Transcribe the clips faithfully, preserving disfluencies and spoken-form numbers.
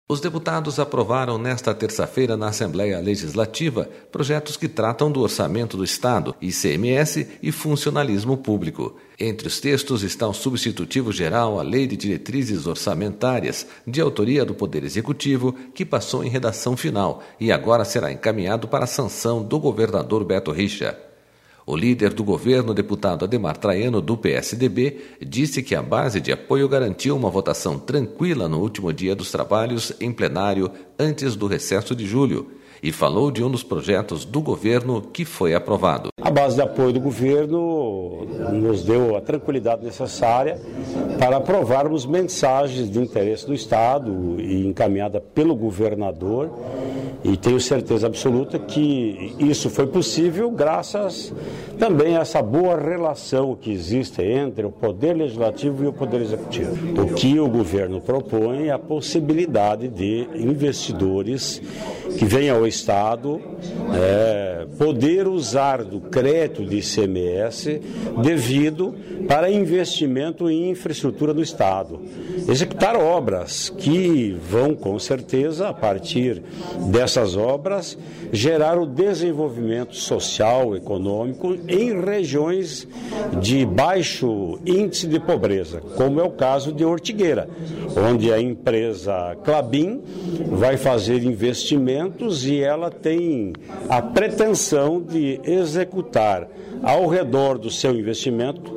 Os deputados aprovaram nesta terça-feira na Assembleia Legislativa projetos que tratam do orçamento do Estado, I C M S e funcionalismo público. Entre os textos está o substitutivo geral à Lei de Diretrizes Orçamentárias, de autoria do Poder Executivo, que passou em redação final e agora será encaminhado para a sanção do governador Beto Richa. O líder do governo, deputado Ademar Traiano, do P S D B, disse que a base de apoio garantiu uma votação tranquila no último dia dos trabalhos em plenário antes do recesso de julho e falou de um dos projetos do governo que foi aprovado. A base de apoio do governo nos deu a tranquilidade necessária para aprovarmos mensagens de interesse do Estado e encaminhada pelo governador, e tenho certeza absoluta que isso foi possível graças também a essa boa relação que existe entre o Poder Legislativo e o Poder Executivo. O que o governo propõe é a possibilidade de investidores que venham ao Estado é, poder usar do crédito de I C M S devido para investimento em infraestrutura do Estado. Executar obras que vão, com certeza, a partir dessas obras, gerar o desenvolvimento social, econômico em regiões de baixo índice de pobreza, como é o caso de Ortigueira, onde a empresa Klabin vai fazer investimentos e ela tem a pretensão de executar ao redor do seu investimento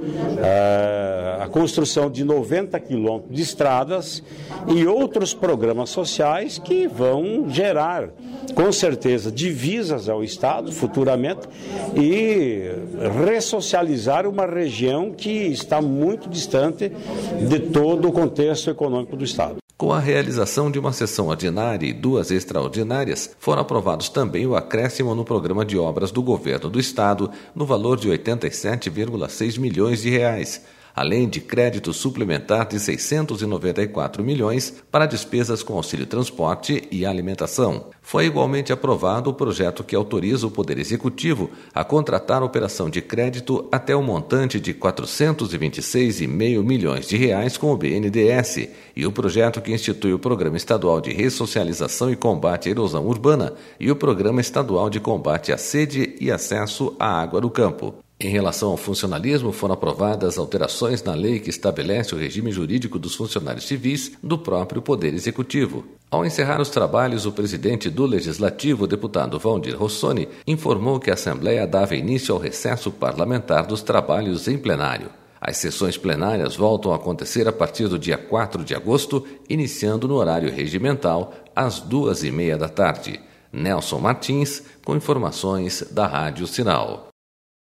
a construção de noventa quilômetros de estradas e outros programas sociais que vão gerar, com certeza, divisas ao Estado futuramente e ressocializar uma região que está muito distante de todo o contexto econômico do Estado. Com a realização de uma sessão ordinária e duas extraordinárias, foram aprovados também o acréscimo no programa de obras do governo do Estado, no valor de oitenta e sete vírgula seis milhões de reais, além de crédito suplementar de seiscentos e noventa e quatro milhões para despesas com auxílio transporte e alimentação. Foi igualmente aprovado o projeto que autoriza o Poder Executivo a contratar operação de crédito até o montante de quatrocentos e vinte e seis vírgula cinco milhões de reais com o B N D E S e o projeto que institui o Programa Estadual de Ressocialização e Combate à Erosão Urbana e o Programa Estadual de Combate à Sede e Acesso à Água do Campo. Em relação ao funcionalismo, foram aprovadas alterações na lei que estabelece o regime jurídico dos funcionários civis do próprio Poder Executivo. Ao encerrar os trabalhos, o presidente do Legislativo, o deputado Valdir Rossoni, informou que a Assembleia dava início ao recesso parlamentar dos trabalhos em plenário. As sessões plenárias voltam a acontecer a partir do dia quatro de agosto, iniciando no horário regimental, às duas e meia da tarde. Nelson Martins, com informações da Rádio Sinal.